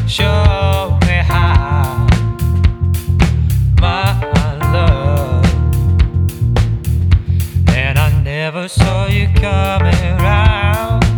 Show me how, my love. And I never saw you coming round.